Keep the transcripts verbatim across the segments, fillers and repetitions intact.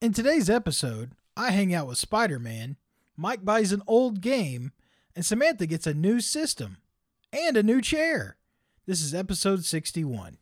In today's episode, I hang out with Spider-Man, Mike buys an old game, and Samantha gets a new system and a new chair. This is episode sixty-one.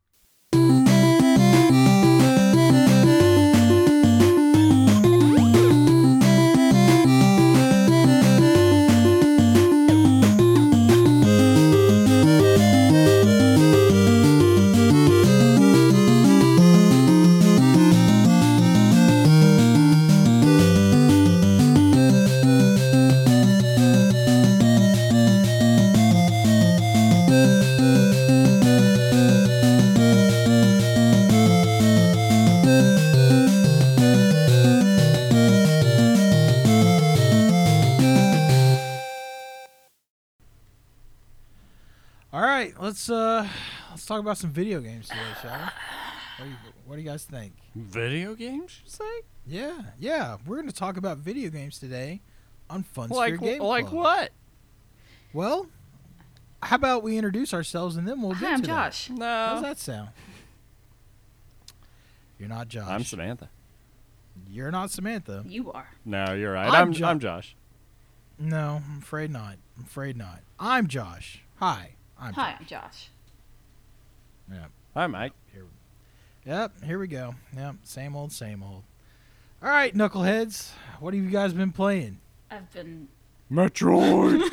Let's uh, let's talk about some video games today, shall we? What do you, what do you guys think? Video games, you say? Yeah, yeah. We're going to talk about video games today on Fun like, Sphere Game Like Club. what? Well, how about we introduce ourselves and then we'll get Hi, I'm to Josh. that. No. How does that sound? You're not Josh. I'm Samantha. You're not Samantha. You are. No, you're right. I'm I'm Jo- I'm Josh. No, I'm afraid not. I'm afraid not. I'm Josh. Hi. I'm Hi, Josh. I'm Josh. Yeah. Hi, Mike. Here, yep, here we go. Yep, same old, same old. All right, knuckleheads, what have you guys been playing? I've been. Metroid.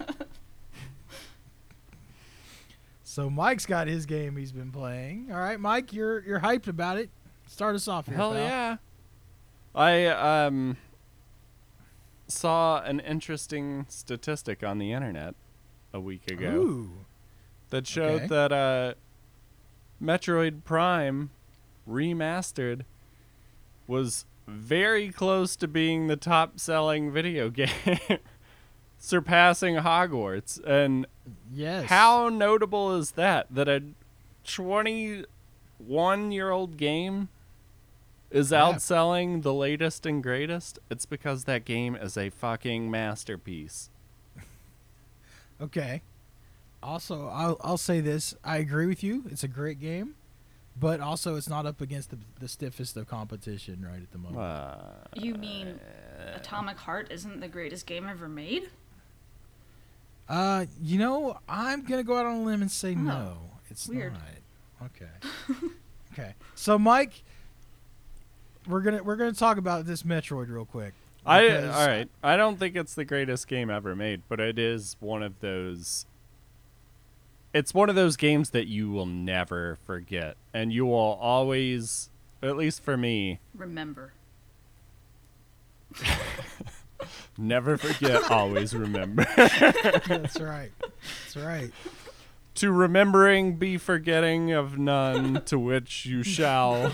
So Mike's got his game he's been playing. All right, Mike, you're you're hyped about it. Start us off here, Hell pal. yeah. I um saw an interesting statistic on the internet a week ago Ooh. that showed okay. that uh Metroid Prime Remastered was very close to being the top-selling video game, surpassing Hogwarts. And Yes. how notable is that? That a twenty-one-year-old game is Yeah. outselling the latest and greatest? It's because that game is a fucking masterpiece. Okay. Also, I'll I'll say this. I agree with you. It's a great game, but also it's not up against the the stiffest of competition right at the moment. Uh, You mean Atomic Heart isn't the greatest game ever made? Uh, you know, I'm gonna go out on a limb and say Oh, no. It's weird. not. Okay. Okay. So, Mike, we're gonna we're gonna talk about this Metroid real quick. I because- all right. I don't think it's the greatest game ever made, but it is one of those. It's one of those games that you will never forget, and you will always, at least for me, Remember. never forget, always remember. That's right. That's right. To remembering be forgetting of none, to which you shall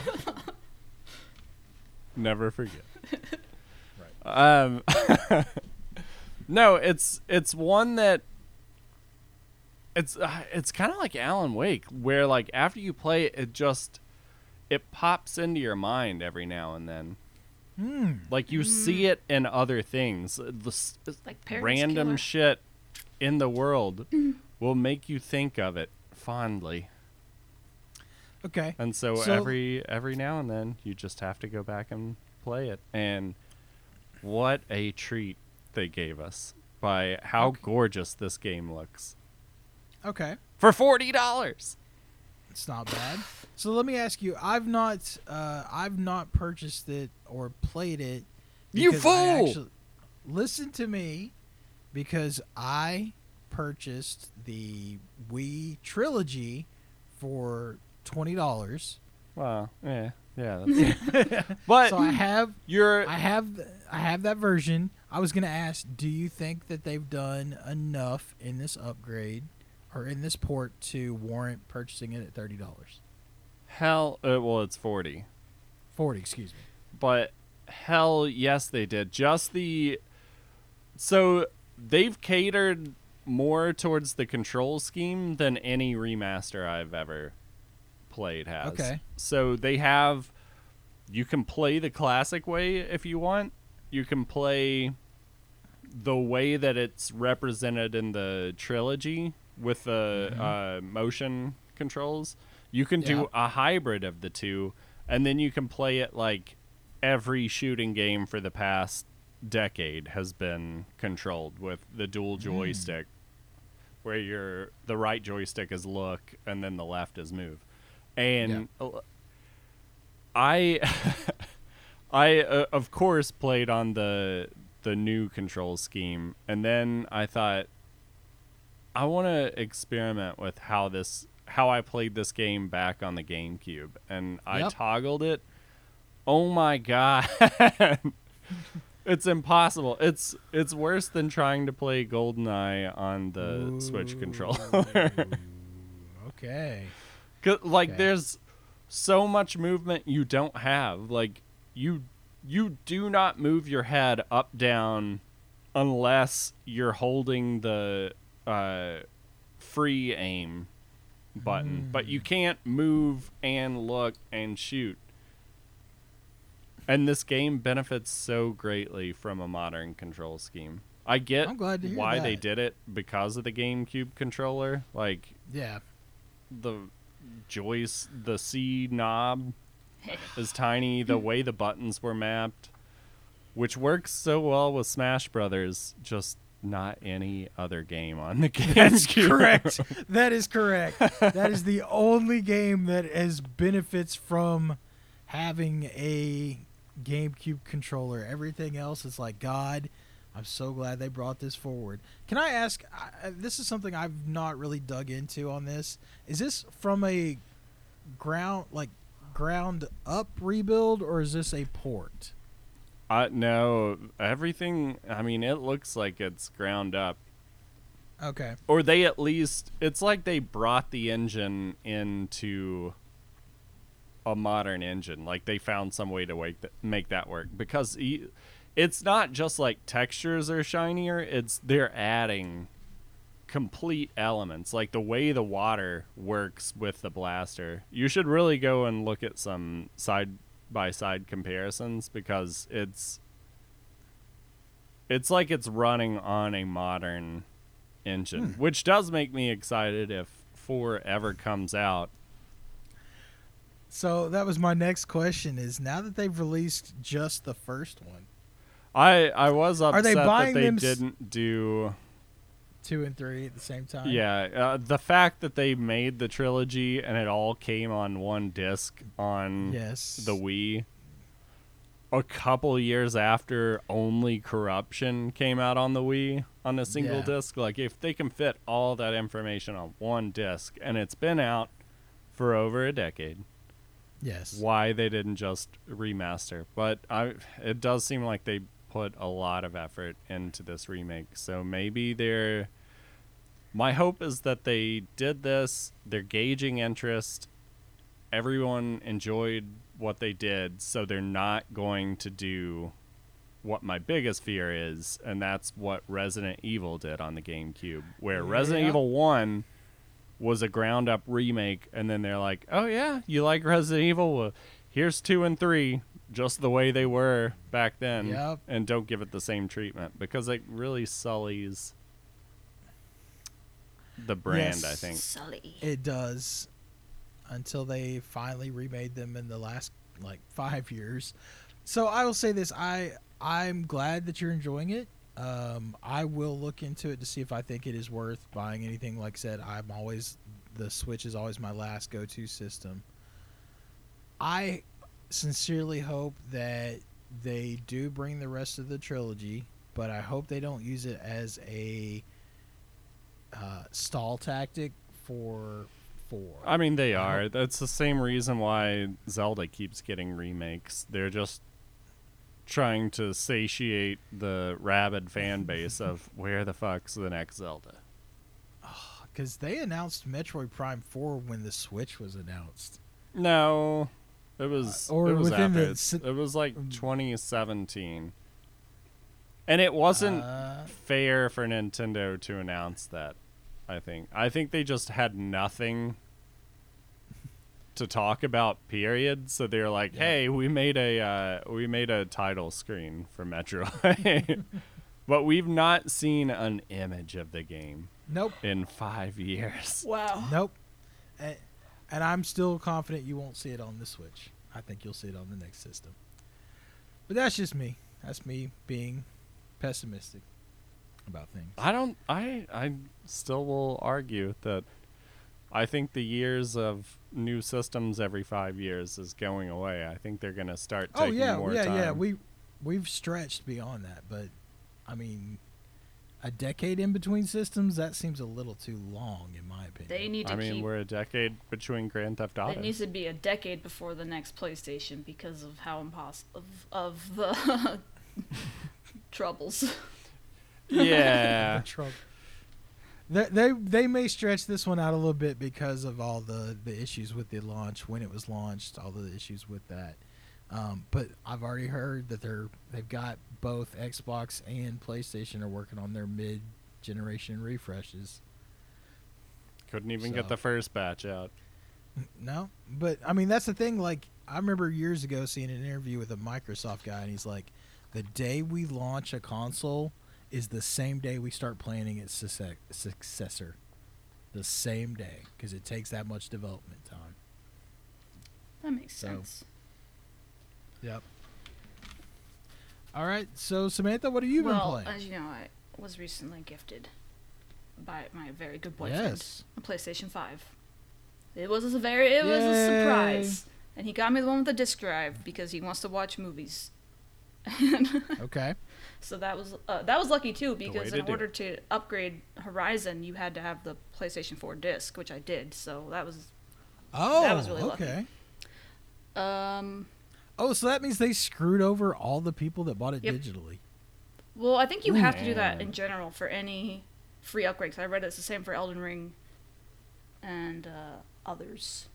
never forget. Um, no, it's it's one that it's uh, it's kind of like Alan Wake, where like after you play it, it just it pops into your mind every now and then. Hmm. Like you see it in other things, the s- Like Paris random Killer. shit in the world will make you think of it fondly. Okay. And so, So- every every now and then you just have to go back and play it. And what a treat they gave us by how Okay. gorgeous this game looks. Okay. For forty dollars. It's not bad. So let me ask you. I've not uh I've not purchased it or played it. You because I fool! actually- listen to me, because I purchased the Wii trilogy for twenty dollars. Well, yeah, yeah. That's but So I have you're I have th- I have that version. I was gonna ask, do you think that they've done enough in this upgrade or in this port to warrant purchasing it at thirty dollars? hell. Uh, well, it's forty. Forty, excuse me. But hell yes they did. Just the so they've catered more towards the control scheme than any remaster I've ever played has. Okay. So they have you can play the classic way if you want. You can play the way that it's represented in the trilogy with the Mhm. uh, motion controls. You can Yeah. do a hybrid of the two, and then you can play it like every shooting game for the past decade has been controlled with the dual joystick, mm. where your the right joystick is look and then the left is move. And yeah. I, I uh, of course played on the the new control scheme, and then I thought, I want to experiment with how this how I played this game back on the GameCube, and I yep. toggled it. Oh my god. It's impossible. It's it's worse than trying to play GoldenEye on the Ooh. Switch controller. Okay. Like, okay. there's so much movement you don't have. Like, you you do not move your head up, down, unless you're holding the uh, free aim button. Mm. But you can't move and look and shoot. And this game benefits so greatly from a modern control scheme. I get I'm glad to hear why that. they did it because of the GameCube controller. Like, yeah, the joystick, the C knob is tiny. The way the buttons were mapped, which works so well with Smash Brothers, just not any other game on the GameCube. That's correct. That is correct. That is the only game that has benefits from having a GameCube controller. Everything else is like, God, I'm so glad they brought this forward. Can I ask, uh, this is something I've not really dug into on this. Is this from a ground, like ground up rebuild, or is this a port? Uh, no, everything, I mean, it looks like it's ground up. Okay. Or they at least, it's like they brought the engine into a modern engine. Like, they found some way to make, th- make that work, because he, it's not just like textures are shinier, it's they're adding complete elements, like the way the water works with the blaster. You should really go and look at some side by side comparisons, because it's it's like it's running on a modern engine, hmm. which does make me excited if four ever comes out. So that was my next question, is now that they've released just the first one, I I was upset are they buying that they them didn't do two and three at the same time. Yeah, uh, the fact that they made the trilogy and it all came on one disc on yes. the Wii a couple years after only Corruption came out on the Wii on a single yeah. disc. Like, if they can fit all that information on one disc, and it's been out for over a decade. Yes. Why they didn't just remaster. But I, it does seem like they put a lot of effort into this remake. So maybe they're... My hope is that they did this, they're gauging interest, everyone enjoyed what they did, so they're not going to do what my biggest fear is, and that's what Resident Evil did on the GameCube, where yeah. Resident Evil one was a ground-up remake, and then they're like, oh yeah, you like Resident Evil? Well, here's two and three, just the way they were back then, yep. and don't give it the same treatment, because it really sullies the brand, yes, I think. Sully. It does, until they finally remade them in the last, like, five years. So I will say this, I, I'm glad that you're enjoying it. Um, I will look into it to see if I think it is worth buying anything. Like I said, I'm always, the Switch is always my last go-to system. I sincerely hope that they do bring the rest of the trilogy, but I hope they don't use it as a uh, stall tactic for four. I mean, they are. That's the same reason why Zelda keeps getting remakes. They're just trying to satiate the rabid fan base of where the fuck's the next Zelda. Because oh, they announced Metroid Prime four when the Switch was announced. No, it was. Uh, or it was within after. the It's, it was like twenty seventeen, and it wasn't uh, fair for Nintendo to announce that. I think. I think they just had nothing to talk about, period. So they're like, yeah. "Hey, we made a uh, we made a title screen for Metroid, but we've not seen an image of the game. Nope. In five years. Wow. Nope. And, and I'm still confident you won't see it on the Switch. I think you'll see it on the next system. But that's just me. That's me being pessimistic about things. I don't. I I still will argue that I think the years of new systems every five years is going away. I think they're going to start Oh taking yeah, more yeah, time. yeah. We we've stretched beyond that, but I mean, a decade in between systems, that seems a little too long, in my opinion. They need to I mean, keep. we're a decade between Grand Theft Auto. It needs to be a decade before the next PlayStation because of how impossible of, of the troubles. Yeah. The trouble. They, they they may stretch this one out a little bit because of all the, the issues with the launch, when it was launched, all the issues with that. Um, but I've already heard that they're they've got both Xbox and PlayStation are working on their mid generation refreshes. Couldn't even So. get the first batch out. No, but I mean that's the thing. Like I remember years ago seeing an interview with a Microsoft guy, and he's like, "The day we launch a console is the same day we start planning its succe- successor. The same day, because it takes that much development time." That makes So. sense. Yep. All right, so Samantha, what have you well, been playing? as you know, I was recently gifted by my very good boyfriend Yes. a PlayStation five. It was a very, it was a Yay. surprise, and he got me the one with the disc drive because he wants to watch movies. Okay. So that was uh, that was lucky too, way because to in do order it. to upgrade Horizon, you had to have the PlayStation four disc, which I did. So that was Oh, That was really lucky. okay. um. Oh, so that means they screwed over all the people that bought it Yep. digitally. Well, I think you Ooh. have to do that Man. in general for any free upgrades. I read it's the same for Elden Ring and uh, others.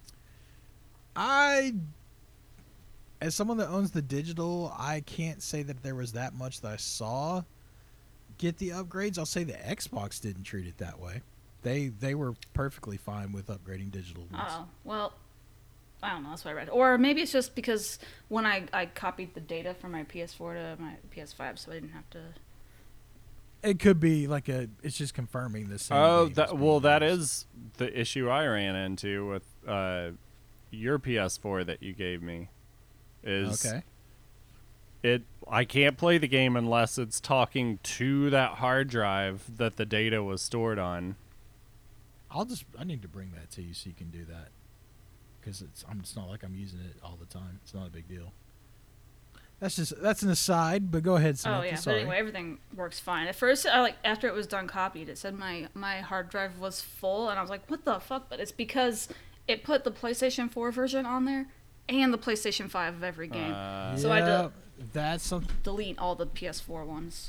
I, as someone that owns the digital, I can't say that there was that much that I saw get the upgrades. I'll say the Xbox didn't treat it that way. They they were perfectly fine with upgrading digital ones. Oh, well, I don't know. That's what I read. Or maybe it's just because when I, I copied the data from my P S four to my P S five, so I didn't have to. It could be like a. It's just confirming the same. Oh, game is that being well, that used. is the issue I ran into with uh, your P S four that you gave me. Is Okay. it? I can't play the game unless it's talking to that hard drive that the data was stored on. I'll just. I need to bring that to you so you can do that. Because it's. I'm. It's not like I'm using it all the time. It's not a big deal. That's just. That's an aside. But go ahead, Samantha. Oh yeah, Sorry. but anyway, everything works fine. At first, I like after it was done copied, it said my my hard drive was full, and I was like, "What the fuck?" But it's because it put the PlayStation four version on there and the PlayStation five of every game. Uh, So I yeah, do- that's something. Delete all the P S four ones.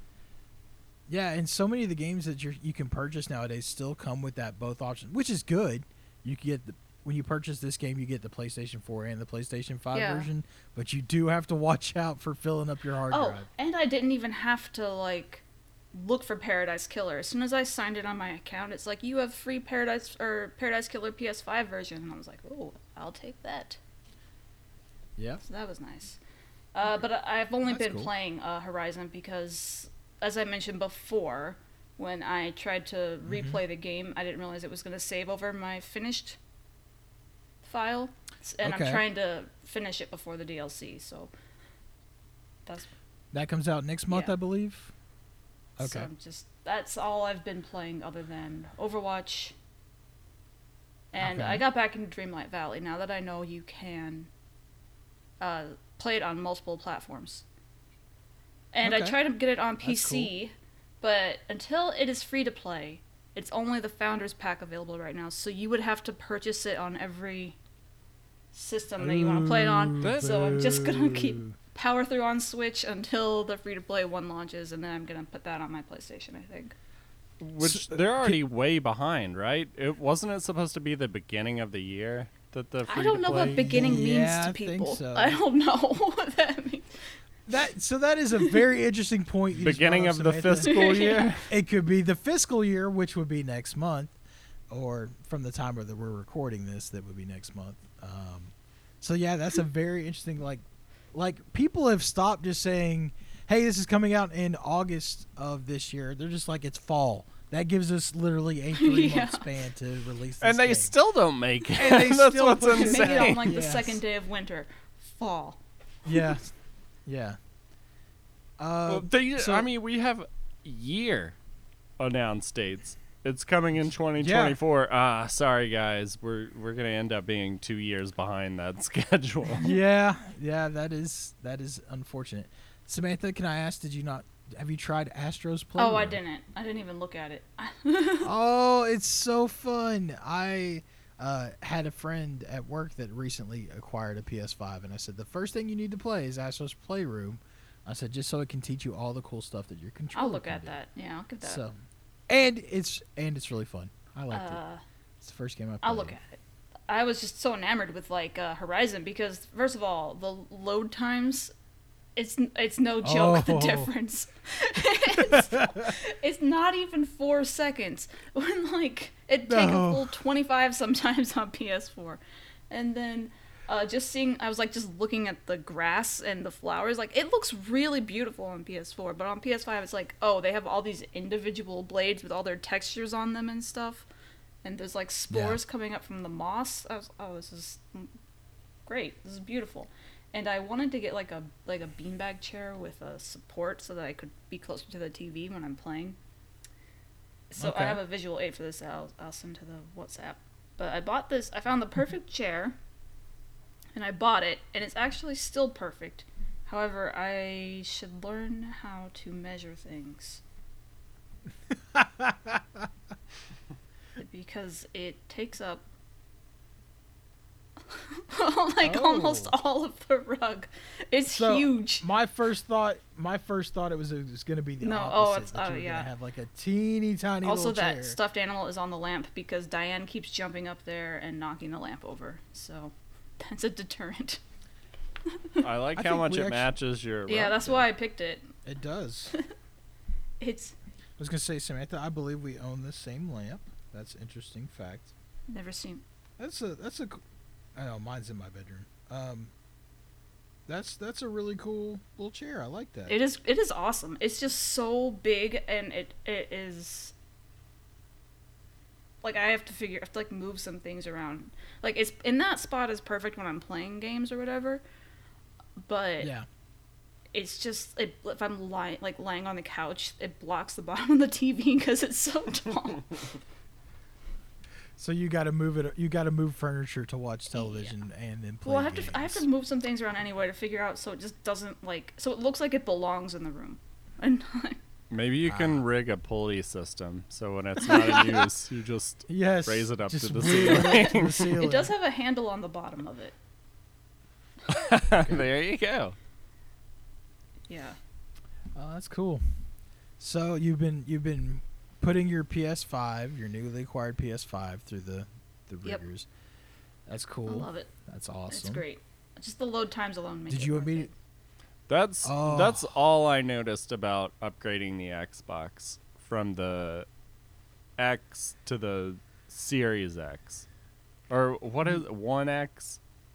Yeah, and so many of the games that you you can purchase nowadays still come with that both options, which is good. You can get the when you purchase this game, you get the PlayStation four and the PlayStation five Yeah. version, but you do have to watch out for filling up your hard Oh, drive. and I didn't even have to like look for Paradise Killer. As soon as I signed it on my account, it's like you have free Paradise or Paradise Killer P S five version, and I was like, "Oh, I'll take that." Yeah. So that was nice. Uh, but I- I've only That's been cool. playing uh, Horizon because, as I mentioned before, when I tried to Mm-hmm. replay the game, I didn't realize it was going to save over my finished file, S- and Okay. I'm trying to finish it before the D L C. So that's That comes out next month, Yeah. I believe. so Okay. I'm just that's all I've been playing other than Overwatch. And Okay. I got back into Dreamlight Valley now that I know you can uh, play it on multiple platforms. And I Okay. tried to get it on That's P C, but until it is free to play, it's only the Founders Pack available right now. So you would have to purchase it on every system that you want to play it on. Ooh, So I'm just gonna keep boo. power through on Switch until the free to play one launches, and then I'm gonna put that on my PlayStation, I think. Which So- they're already way behind, right? It wasn't it supposed to be the beginning of the year that the I don't know free-to-play- what beginning Yeah, I means to think people. so. I don't know what that means. That so that is a very interesting point. You just beginning brought of up, the Samantha. fiscal year. It could be the fiscal year, which would be next month, or from the time that we're recording this, that would be next month. Um, so yeah, that's a very interesting. Like, like people have stopped just saying, "Hey, this is coming out in August of this year." They're just like, "It's fall." That gives us literally a three month Yeah. span to release. This And they game. still don't make it. And they That's still what's push it. Make it on insane. like the Yes. second day of winter, fall. Yeah. Yeah. Well, Uh, they, so- I mean, we have year announced dates. It's coming in twenty twenty-four. Ah, sorry guys, we're we're gonna end up being two years behind that schedule. yeah, yeah, that is that is unfortunate. Samantha, can I ask? Did you not have you tried Astro's Playroom? Oh, I didn't. I didn't even look at it. Oh, it's so fun. I uh, had a friend at work that recently acquired a P S five, and I said the first thing you need to play is Astro's Playroom. I said just so it can teach you all the cool stuff that your controller. I'll look can at do. that. Yeah, I'll give that. So, and it's and it's really fun. I liked it. Uh, It's the first game I played. I'll look at it. I was just so enamored with like uh, Horizon because first of all, the load times, it's it's no joke the Oh. difference. it's, it's not even four seconds when like it take No. a full twenty-five sometimes on P S four, and then. Uh, just seeing, I was like just looking at the grass and the flowers. Like it looks really beautiful on P S four, but on P S five it's like, oh, they have all these individual blades with all their textures on them and stuff, and there's like spores Yeah. coming up from the moss. I was, oh, this is great. This is beautiful, and I wanted to get like a like a beanbag chair with a support so that I could be closer to the T V when I'm playing. So Okay. I have a visual aid for this. That I'll I'll send to the WhatsApp. But I bought this. I found the perfect chair. And I bought it, and it's actually still perfect. However, I should learn how to measure things. Because it takes up like Oh. almost all of the rug. It's So, huge. My first thought, my first thought, it was it was going to be the No, opposite. oh, it's- that oh, you were yeah. Gonna have like a teeny tiny Also, little that chair. stuffed animal is on the lamp because Diane keeps jumping up there and knocking the lamp over. So that's a deterrent. I like I how think much we it actu- matches your. Yeah, rug that's there. why I picked it. It does. It's I was going to say, Samantha, I believe we own the same lamp. That's an interesting fact. never seen. That's a that's a. co- I know mine's in my bedroom. Um, that's that's a really cool little chair. I like that. It is it is awesome. It's just so big and it it is like I have to figure I have to like move some things around. Like it's in that spot is perfect when I'm playing games or whatever. But yeah. it's just it, if I'm lying like laying on the couch, it blocks the bottom of the T V because it's so tall. So you got to move it. You got to move furniture to watch television and then play Well, I have games. to I have to move some things around anyway to figure out so it just doesn't like so it looks like it belongs in the room. And Maybe you can Ah. rig a pulley system so when it's not in use, you just Yes. raise it up just to the wheel it up to ceiling. the ceiling. it does have a handle on the bottom of it. There you go. Yeah. Oh, that's cool. So you've been you've been putting your P S five, your newly acquired P S five, through the the Yep. riggers. That's I cool. love it. That's awesome. It's great. Just the load times alone make Did it you worth immedi- it. That's Oh. that's all I noticed about upgrading the Xbox from the X to the Series X. Or what is it, one X?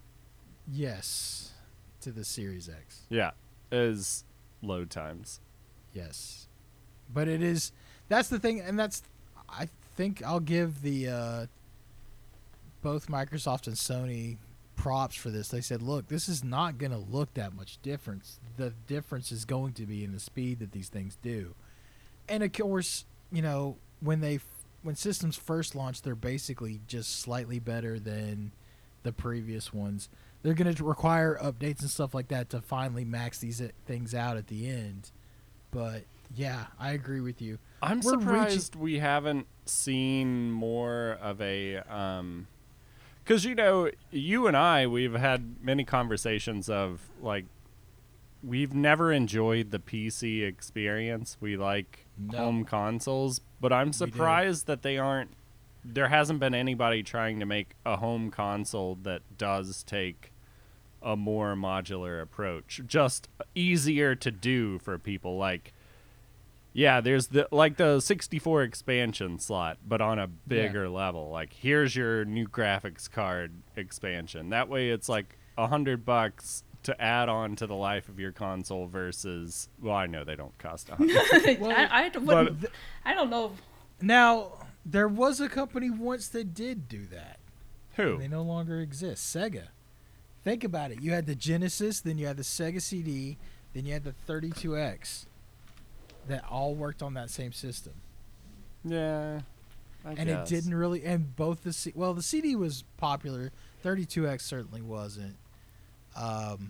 Yes, to the Series X. Yeah, is load times. Yes, but it is. That's the thing, and that's. I think I'll give the uh, both Microsoft and Sony props for this. They said, "Look, this is not going to look that much difference. The difference is going to be in the speed that these things do." And of course, you know, when they when systems first launch, they're basically just slightly better than the previous ones. They're going to require updates and stuff like that to finally max these uh, things out at the end. But yeah, I agree with you. I'm We're surprised we haven't seen more of a um cuz you know, you and I we've had many conversations of like we've never enjoyed the P C experience. We like No. home consoles, but I'm We do. surprised that they aren't there hasn't been anybody trying to make a home console that does take a more modular approach. Just easier to do for people like yeah, there's the like the sixty-four expansion slot, but on a bigger level. Like here's your new graphics card expansion. That way it's like a hundred bucks to add on to the life of your console versus well, I know they don't cost a hundred. Well, I, I, wouldn't- I don't know. Now, there was a company once that did do that. Who? They no longer exist. Sega. Think about it. You had the Genesis, then you had the Sega C D, Then you had the thirty-two X that all worked on that same system. Yeah. I and guess. it didn't really, and both the C, well, the C D was popular. thirty-two X certainly wasn't. Um,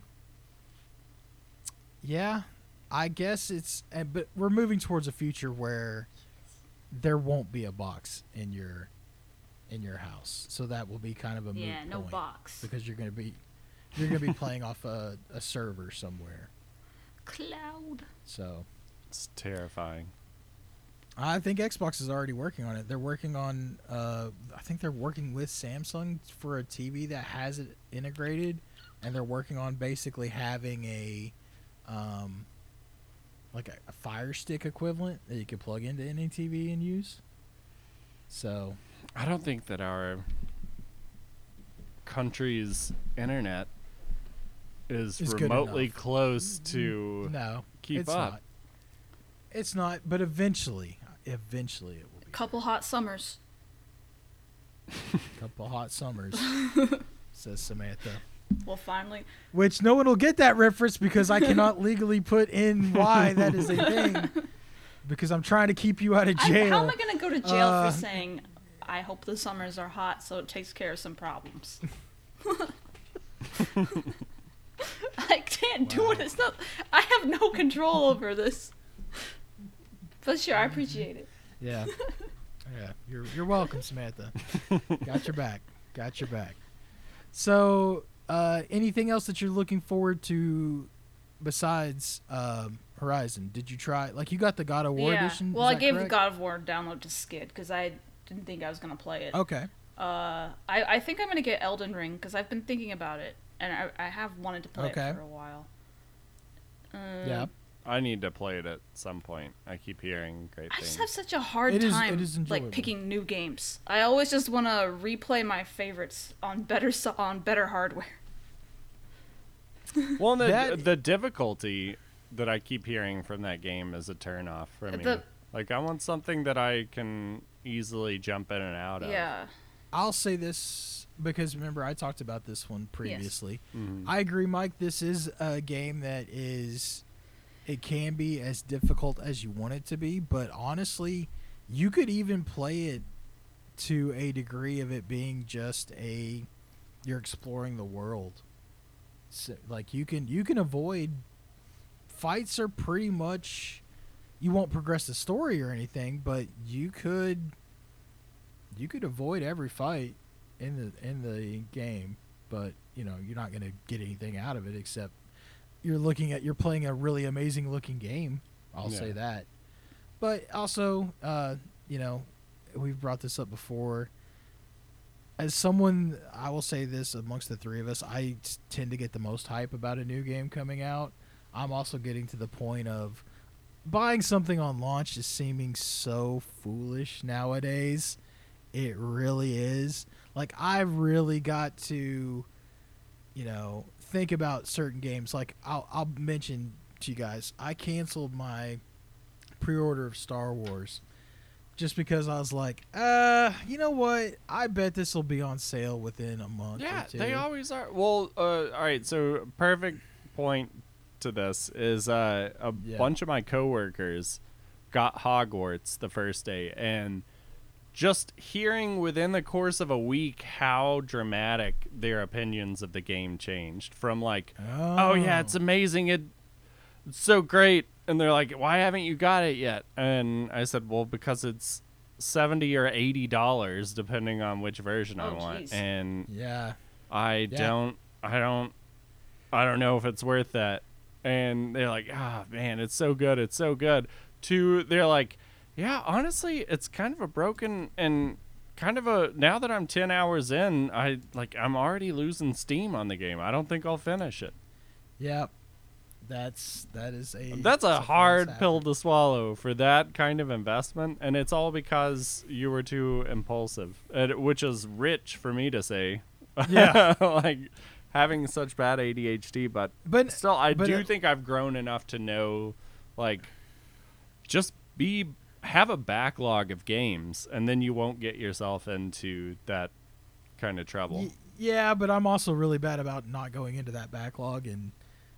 yeah, I guess it's, and but we're moving towards a future where there won't be a box in your in your house, so that will be kind of a Yeah, moot no point box. because you're gonna be you're gonna be playing off a, a server somewhere. Cloud. So It's terrifying. I think Xbox is already working on it. They're working on, uh, I think they're working with Samsung for a T V that has it integrated, and they're working on basically having a, um, like a, a Fire Stick equivalent that you could plug into any T V and use. So, I don't think that our country's internet is It's good remotely enough. close to no, keep it's up. not. It's not, but eventually, eventually it will be. Couple hot summers. Couple hot summers, says Samantha. We'll finally. Which no one will get that reference because I cannot legally put in why that is a thing. Because I'm trying to keep you out of I, jail. how am I going to go to jail Uh, for saying, I hope the summers are hot so it takes care of some problems? I can't do it. It's not. I have no control over this. But sure, I appreciate it. Yeah. Yeah. You're you're welcome, Samantha. Got your back. Got your back. So, uh, anything else that you're looking forward to besides um, Horizon? Did you try, like, you got the God of War yeah. edition? Well, is I that gave correct? the God of War download to Skid because I didn't think I was going to play it. Okay. Uh, I, I think I'm going to get Elden Ring because I've been thinking about it. And I, I have wanted to play Okay. it for a while. Uh, Yeah. I need to play it at some point. I keep hearing great I things. just have such a hard It is- time it is enjoyable. like picking new games. I always just want to replay my favorites on better so- on better hardware. Well, and the, That- the difficulty that I keep hearing from that game is a turnoff for me. The- Like, I want something that I can easily jump in and out of. Yeah. I'll say this because remember I talked about this one previously. Mhm. I agree, Mike. This is a game that is, it can be as difficult as you want it to be, but honestly, you could even play it to a degree of it being just a, you're exploring the world. So, like you can you can avoid fights are pretty much, you won't progress the story or anything, but you could you could avoid every fight in the in the game, but you know you're not going to get anything out of it except you're looking at you're playing a really amazing looking game. I'll Yeah. say that. But also, uh, you know, we've brought this up before. As someone, I will say this amongst the three of us, I t- tend to get the most hype about a new game coming out. I'm also getting to the point of buying something on launch is seeming so foolish nowadays. It really is. Like, I've really got to, you know, think about certain games. Like, I'll, I'll mention to you guys, I canceled my pre-order of Star Wars just because I was like, uh, you know what? I bet this will be on sale within a month Yeah, or two. they always are. Well, uh, all right. So, perfect point to this is uh, a Yeah. bunch of my coworkers got Hogwarts the first day, and just hearing within the course of a week how dramatic their opinions of the game changed from like, Oh, oh yeah, it's amazing, it, it's so great, and they're like, why haven't you got it yet? And I said, well, because it's seventy or eighty dollars depending on which version I Oh, want, jeez. and Yeah. I Yeah. don't, I don't, I don't know if it's worth that. And they're like, ah, man, it's so good, it's so good. To they're like, yeah, honestly, it's kind of a broken and kind of a. Now that I'm ten hours in, I like I'm already losing steam on the game. I don't think I'll finish it. Yep. That's that is a That's a something hard that's pill happened. to swallow for that kind of investment, and it's all because you were too impulsive, and, which is rich for me to say. Yeah. Like having such bad A D H D, but But still, I but do it- think I've grown enough to know, like, just be have a backlog of games, and then you won't get yourself into that kind of trouble. Y- yeah, but I'm also really bad about not going into that backlog and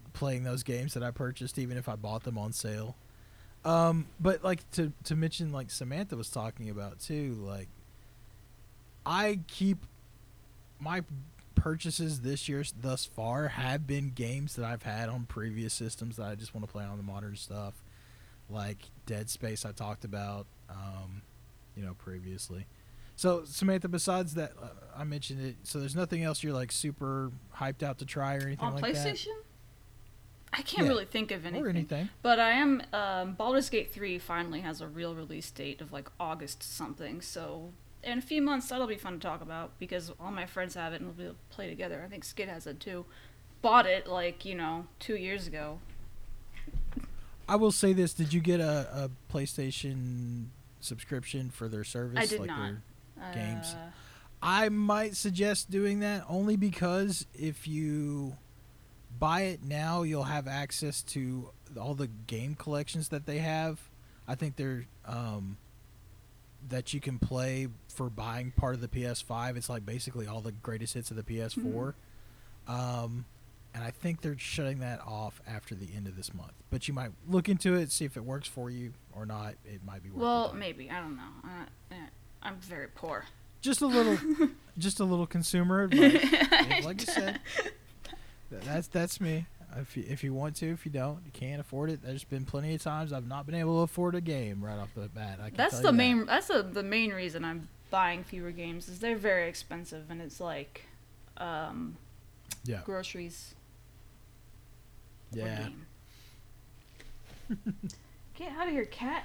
playing those games that I purchased, even if I bought them on sale. Um, but like to to mention, like Samantha was talking about too, like I keep my purchases this year thus far have been games that I've had on previous systems that I just want to play on the modern stuff, like Dead Space I talked about, um, you know, previously. So Samantha, besides that, uh, I mentioned it. So there's nothing else you're like super hyped out to try or anything On like PlayStation? that? I can't Yeah. really think of anything. Or anything. But I am. Um, Baldur's Gate three finally has a real release date of like August something. So in a few months that'll be fun to talk about because all my friends have it and we'll be able to play together. I think Skid has it too. Bought it like you know two years ago. I will say this: did you get a, a PlayStation subscription for their service? I did like not. Their games. Uh, I might suggest doing that only because if you buy it now, you'll have access to all the game collections that they have. I think they're um, that you can play for buying part of the P S five. It's like basically all the greatest hits of the P S four. Mm-hmm. Um, and I think they're shutting that off after the end of this month. But you might look into it, see if it works for you or not. It might be worth well, it. maybe. I don't know. Uh, eh, I'm very poor. Just a little, just a little consumer advice. Like I said, that's that's me. If you, if you want to, if you don't, you can't afford it. There's been plenty of times I've not been able to afford a game right off the bat. I can That's tell the you main. that. That's the the main reason I'm buying fewer games is they're very expensive and it's like, um, Yeah. groceries. or Yeah. game. Get out of here, cat.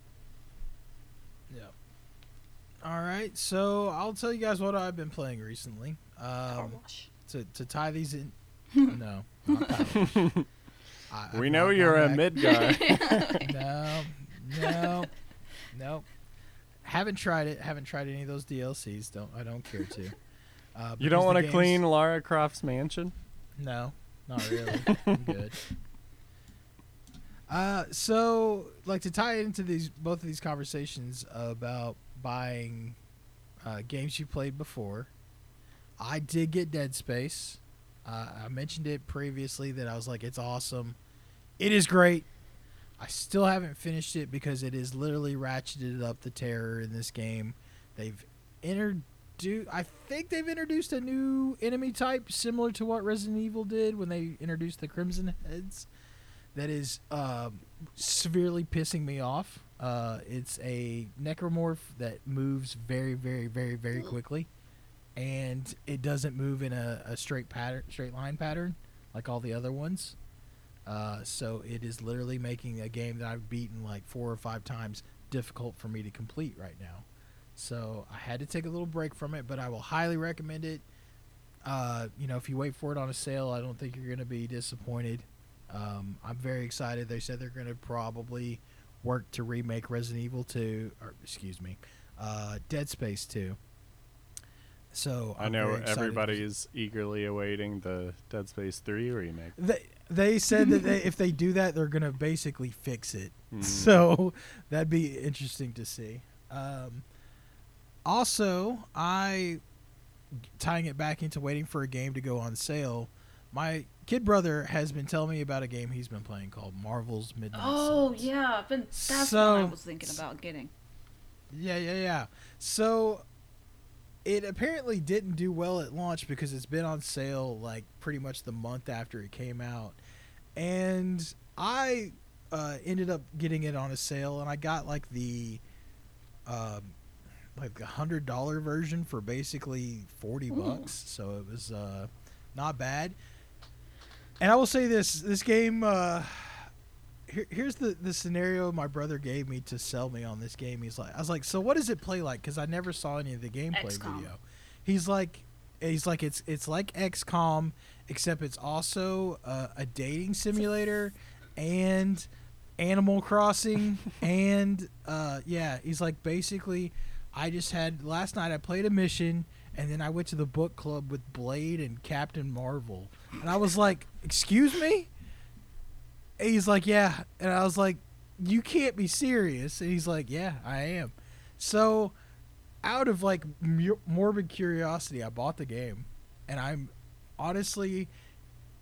Yeah. All right, so I'll tell you guys what I've been playing recently. Power Um, wash. to to tie these in. No. Not Power Wash. I, I've We know not you're gone a back- mid guy. No, no, no. Haven't tried it. Haven't tried any of those D L Cs. Don't I don't care to. Uh, You because don't the want to games- clean Lara Croft's mansion? No, not really. I'm good. Uh, so like to tie into these both of these conversations about buying uh, games you played before, I did get Dead Space. Uh, I mentioned it previously that I was like, it's awesome. It is great. I still haven't finished it because it is literally ratcheted up the terror in this game. They've introduced, I think they've introduced a new enemy type similar to what Resident Evil did when they introduced the Crimson Heads. That is um, severely pissing me off. Uh, it's a necromorph that moves very, very, very, very quickly, and it doesn't move in a, a straight pattern, straight line pattern like all the other ones. Uh, so it is literally making a game that I've beaten like four or five times difficult for me to complete right now. So I had to take a little break from it, but I will highly recommend it. Uh, you know, if you wait for it on a sale, I don't think you're going to be disappointed. Um, I'm very excited. They said they're going to probably work to remake Resident Evil two, or excuse me, uh, Dead Space two. So I I'm know very excited. everybody is eagerly awaiting the Dead Space three remake. They they said that they, if they do that, they're going to basically fix it. Mm. So that'd be interesting to see. Um, also, I tying it back into waiting for a game to go on sale. My kid brother has been telling me about a game he's been playing called Marvel's Midnight Oh Suns. yeah, but that's So- what I was thinking about getting. Yeah, yeah, yeah. So it apparently didn't do well at launch because it's been on sale like pretty much the month after it came out. And I uh, ended up getting it on a sale, and I got like the um, like a hundred dollar version for basically forty Ooh. bucks. So it was uh, not bad. And I will say this: this game. Uh, here, here's the the scenario my brother gave me to sell me on this game. He's like, I was like, so what does it play like? Because I never saw any of the gameplay X COM. video. He's like, he's like, it's it's like X COM, except it's also uh, a dating simulator and Animal Crossing and uh, yeah, he's like basically. I just had last night. I played a mission, and then I went to the book club with Blade and Captain Marvel, and I was like, "Excuse me." And he's like, "Yeah," and I was like, "You can't be serious." And he's like, "Yeah, I am." So, out of like mu- morbid curiosity, I bought the game, and I'm honestly,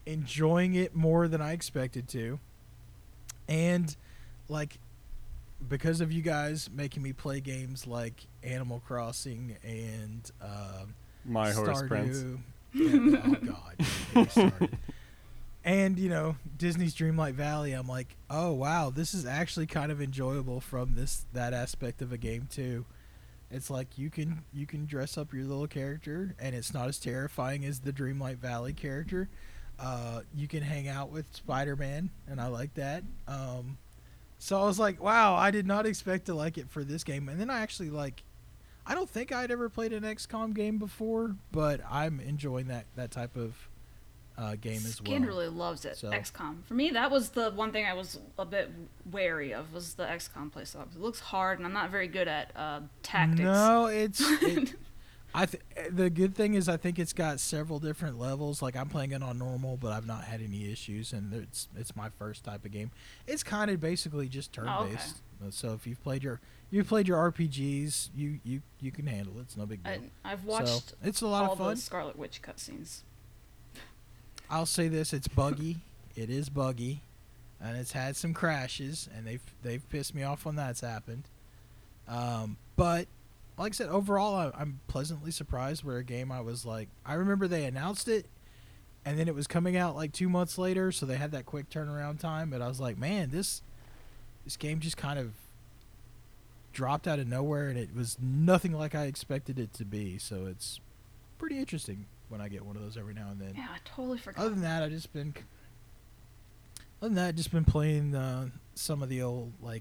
enjoying it more than I expected to. And like because of you guys making me play games like Animal Crossing and uh, My Horse Stardew. Prince. Yeah, oh God, don't get me started. And you know Disney's Dreamlight Valley, I'm like, oh wow, this is actually kind of enjoyable from this that aspect of a game too. It's like you can you can dress up your little character, and it's not as terrifying as the Dreamlight Valley character. Uh, you can hang out with Spider-Man, and I like that. Um, so I was like, wow, I did not expect to like it for this game. And then I actually like, I don't think I'd ever played an X COM game before, but I'm enjoying that that type of uh, game as well. Skin really loves it. So- X COM. For me, that was the one thing I was a bit wary of was the X COM playstyle. It looks hard, and I'm not very good at uh, tactics. No, it's. It, I th- the good thing is I think it's got several different levels. Like I'm playing it on normal, but I've not had any issues, and it's it's my first type of game. It's kind of basically just turn Oh, okay. based. So if you've played your you've played your R P Gs, you you you can handle it. It's no big deal. I, I've watched So, it's a lot all of fun. the Scarlet Witch cutscenes. I'll say this: it's buggy. It is buggy, and it's had some crashes, and they've they've pissed me off when that's happened. Um, but like I said, overall, I, I'm pleasantly surprised. Where a game I was like, I remember they announced it, and then it was coming out like two months later, so they had that quick turnaround time. But I was like, man, this this game just kind of dropped out of nowhere, and it was nothing like I expected it to be. So it's pretty interesting when I get one of those every now and then. Yeah, I totally forgot. Other than that, I just been. Other than that, just been playing uh, some of the old like.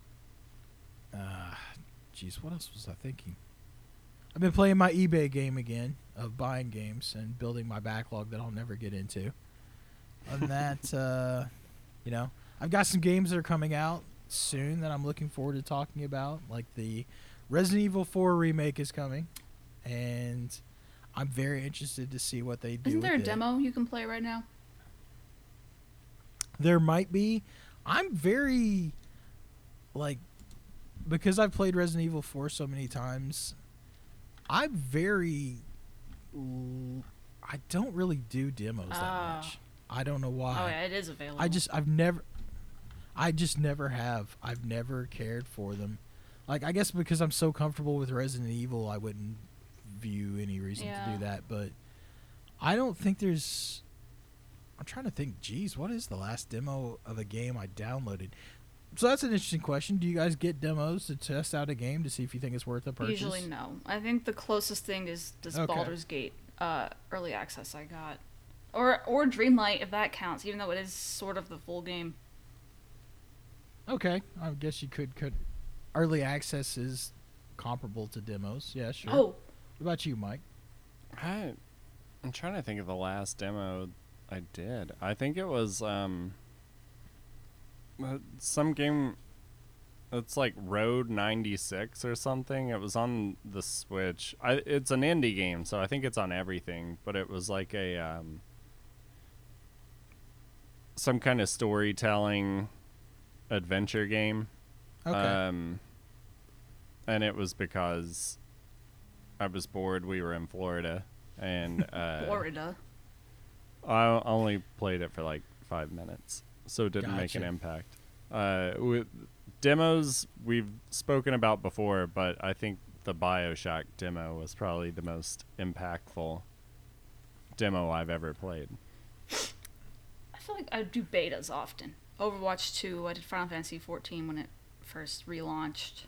Uh, jeez, what else was I thinking? I've been playing my eBay game again of buying games and building my backlog that I'll never get into. Other than that, uh, you know, I've got some games that are coming out soon that I'm looking forward to talking about. Like the Resident Evil four remake is coming, and I'm very interested to see what they do. Isn't there a with it. demo you can play right now? There might be. I'm very, like, because I've played Resident Evil four so many times, I'm very, l- I don't really do demos that Ah. much. I don't know why. Oh yeah, it is available. I just, I've never, I just never have. I've never cared for them. Like, I guess because I'm so comfortable with Resident Evil, I wouldn't view any reason to Yeah. do that. But I don't think there's. I'm trying to think. Geez, what is the last demo of a game I downloaded? So that's an interesting question. Do you guys get demos to test out a game to see if you think it's worth a purchase? Usually no. I think the closest thing is this Okay. Baldur's Gate uh, early access I got, or or Dreamlight if that counts, even though it is sort of the full game. Okay, I guess you could could. Early access is comparable to demos. Yeah, sure. Oh, What about you, Mike? I, I'm trying to think of the last demo I did. I think it was um uh, some game. It's like Road ninety-six or something. It was on the Switch. I it's an indie game, so I think it's on everything. But it was like a um some kind of storytelling adventure game. Okay. Um, and it was because I was bored. We were in Florida, and uh, Florida. I only played it for like five minutes, so it didn't make an Gotcha. impact. Uh, with demos we've spoken about before, but I think the BioShock demo was probably the most impactful demo I've ever played. I feel like I do betas often. Overwatch two. I did Final Fantasy fourteen when it first relaunched.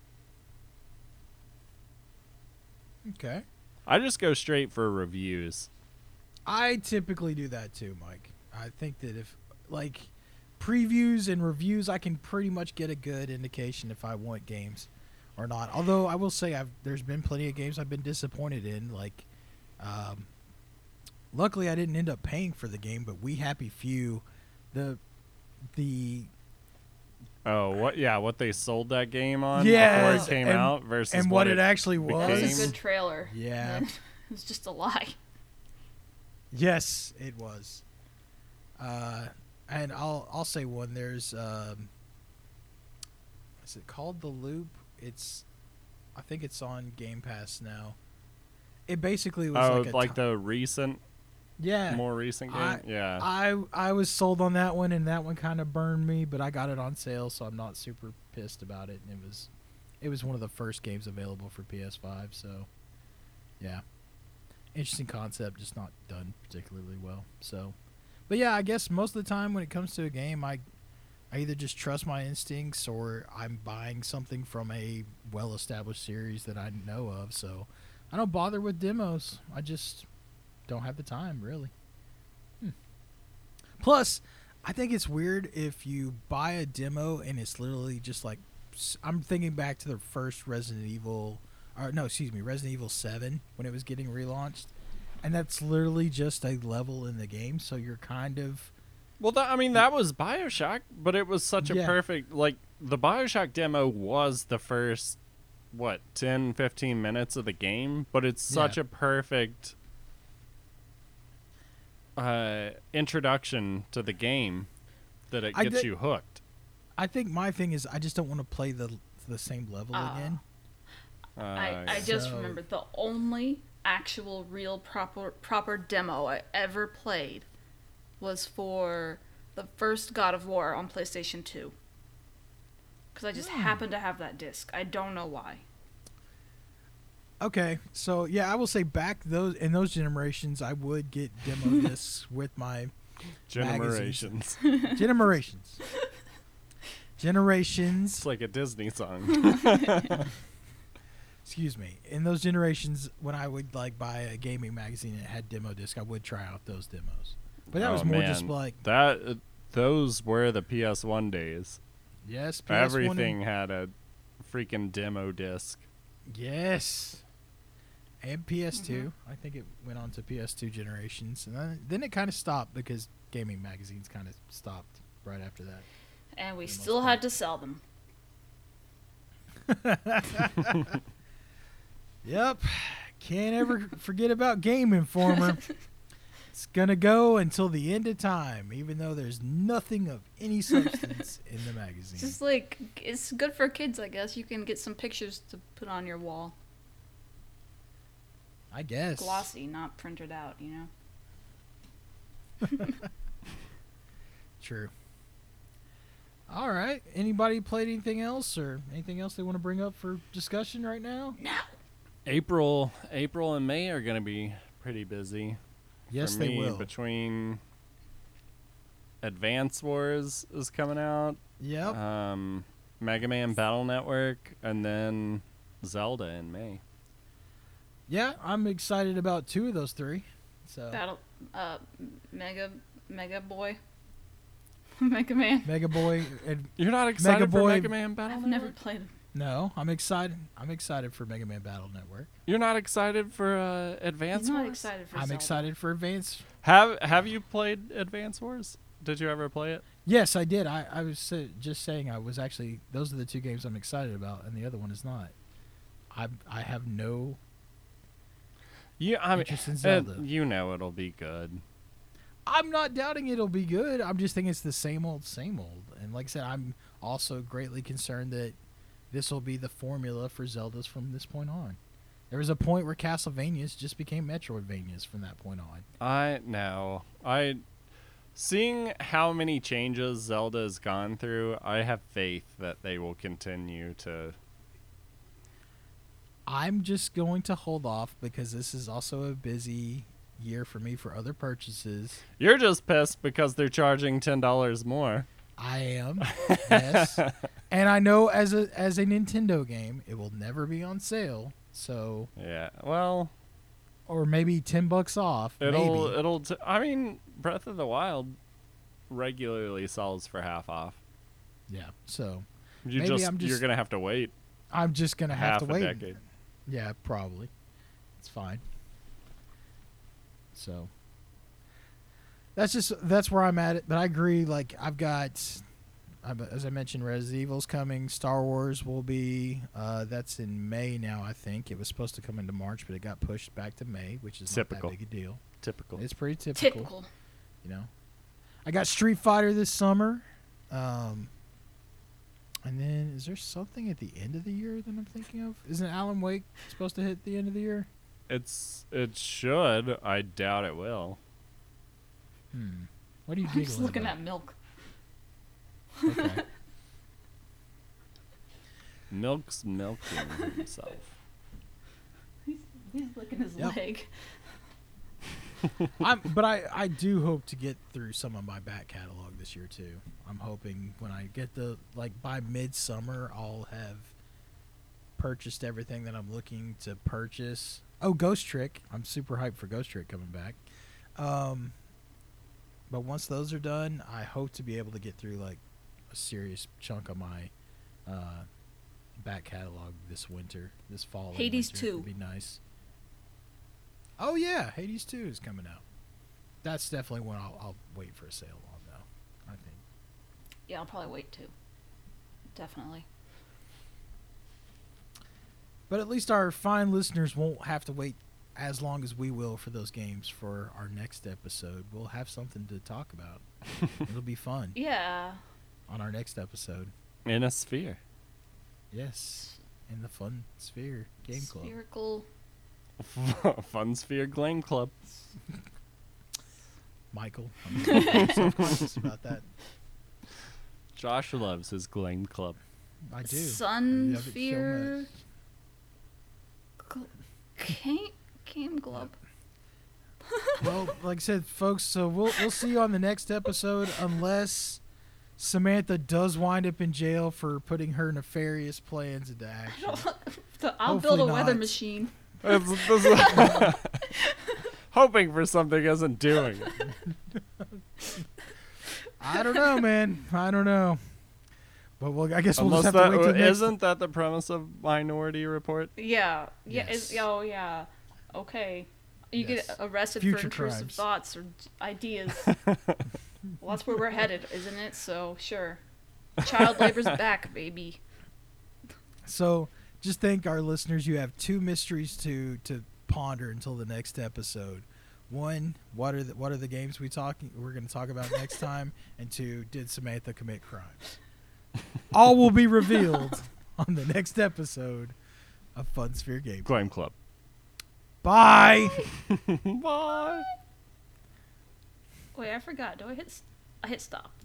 okay. I just go straight for reviews. I typically do that too, Mike. I think that if like previews and reviews, I can pretty much get a good indication if I want games or not. Although I will say I've there's been plenty of games I've been disappointed in. Like, um, luckily I didn't end up paying for the game, but We Happy Few, the the Oh, what? Yeah, what they sold that game on Yes, before it came and- out versus and what it actually was. That was became- a good trailer. Yeah. And it was just a lie. Yes, it was. Uh, and I'll I'll say one. There's um, is it called The Loop? It's, I think it's on Game Pass now. It basically was Oh, like a like ti- the recent Yeah. more recent game. I, yeah. I I was sold on that one, and that one kind of burned me, but I got it on sale, so I'm not super pissed about it. And it was, it was one of the first games available for P S five, so yeah, interesting concept, just not done particularly well. So, but yeah, I guess most of the time when it comes to a game, I I either just trust my instincts or I'm buying something from a well-established series that I know of. So I don't bother with demos. I just don't have the time, really. Hmm. Plus, I think it's weird if you buy a demo and it's literally just like, I'm thinking back to the first Resident Evil, or no, excuse me, Resident Evil seven when it was getting relaunched. And that's literally just a level in the game. So you're kind of... Well, that, I mean, that was BioShock, but it was such a Yeah. perfect, like, the BioShock demo was the first, what, ten, fifteen minutes of the game, but it's such Yeah. a perfect uh, introduction to the game that it I gets did- you hooked. I think my thing is I just don't want to play the the same level Ah. again. Uh, I, I just So- remembered the only actual real proper proper demo I ever played was for the first God of War on PlayStation two. Because I just Hmm. happened to have that disc. I don't know why. Okay, so yeah, I will say back those in those generations, I would get demo discs with my Generations. generations. Generations. It's like a Disney song. Excuse me. In those generations, when I would like buy a gaming magazine and it had demo disc, I would try out those demos. But that Oh, was more man. just like that. Uh, those were the P S one days. yes, P S one and- Everything had a freaking demo disc. yes, and P S two. I think it went on to P S two generations, and then, then it kind of stopped because gaming magazines kind of stopped right after that. And we For the most still part. had to sell them. Yep. Can't ever forget about Game Informer. It's gonna go until the end of time, even though there's nothing of any substance in the It's magazine. just like, it's good for kids, I guess. You can get some pictures to put on your wall. I guess. Glossy, not printed out, you know? True. All right. Anybody played anything else or anything else they want to bring up for discussion right now? No. April, April and May are gonna be pretty busy. Yes, for they me, will. Between Advance Wars is coming out, Yep. um, Mega Man Battle Network, and then Zelda in May. Yeah, I'm excited about two of those three. So Battle, uh, Mega, Mega Boy. Mega Man. Mega Boy. Ad- You're not excited for Boy- Mega Man Battle I've Network? never played. no, I'm excited. I'm excited for Mega Man Battle Network. You're not excited for uh, Advance He's not Wars? excited for I'm Zelda. excited for Advance. Have Have you played Advance Wars? Did you ever play it? Yes, I did. I, I was sa- just saying I was actually those are the two games I'm excited about, and the other one is not. I I have no Yeah, I mean, interest in it- Zelda. you know it'll be good. I'm not doubting it'll be good. I'm just thinking it's the same old, same old. And like I said, I'm also greatly concerned that this will be the formula for Zeldas from this point on. There was a point where Castlevanias just became Metroidvanias from that point on. I know. I seeing how many changes Zelda has gone through, I have faith that they will continue to. I'm just going to hold off because this is also a busy year for me for other purchases. You're just pissed because they're charging ten dollars more. I am, yes, and I know as a as a Nintendo game, it will never be on sale. So, Yeah. Well, or maybe ten bucks off. it'll maybe. it'll. T- I mean, Breath of the Wild regularly sells for half off. Yeah. So You Maybe just, I'm you're just- gonna have to wait I'm just gonna have half to a wait. decade. Yeah, probably. It's fine. So that's just that's where I'm at it. But I agree. Like I've got, I've- as I mentioned, Resident Evil's coming. Star Wars will be. Uh, that's in May now. I think it was supposed to come into March, but it got pushed back to May, which is Typical. not that big a deal. Typical. It's pretty typical. Typical. You know, I got Street Fighter this summer. Um, and then is there something at the end of the year that I'm thinking of? Isn't Alan Wake supposed to hit the end of the year? It's it should. I doubt it will. Hmm. What are you I'm giggling just looking about? at milk. Okay. Milk's milking himself. He's, he's licking his Yep. leg. I'm, but I, I do hope to get through some of my back catalog this year too. I'm hoping when I get the like by midsummer, I'll have purchased everything that I'm looking to purchase. Oh, Ghost Trick! I'm super hyped for Ghost Trick coming back. Um, but once those are done, I hope to be able to get through like a serious chunk of my uh, back catalog this winter, this fall. and Hades winter. two. It'd be nice. Oh yeah, Hades two is coming out. That's definitely one I'll, I'll wait for a sale on, though. I think. Yeah, I'll probably wait too. Definitely. But at least our fine listeners won't have to wait as long as we will for those games for our next episode. We'll have something to talk about. It'll be fun Yeah. on our next episode. In a sphere. Yes, in the Fun Sphere Game Club. Spherical. Fun Sphere Glam Club. Michael, I'm self-conscious about that. Josh loves his Glam Club. I do. Sun I love it so Sphere. much. Gl- Game, game Club. Well, like I said, folks, so we'll we'll see you on the next episode, unless Samantha does wind up in jail for putting her nefarious plans into action. So I'll build a Hopefully weather not. machine. It's- this- hoping for something isn't doing it. I don't know, man. I don't know. But well, I guess we'll Unless just have that, to wait till next. isn't that the premise of Minority Report? Yeah. Yeah. Yes. It's, oh, yeah. Okay. You Yes. get arrested Future for intrusive crimes. thoughts or d- ideas. Well, that's where we're headed, isn't it? So, sure. Child labor's back, baby. So just think, our listeners, you have two mysteries to to ponder until the next episode. One, what are the, what are the games we talking we're going to talk about next time? And two, did Samantha commit crimes? All will be revealed on the next episode of Fun Sphere Game. Glam Club. Bye. Bye. Wait, I forgot. Do I hit? s- I hit stop.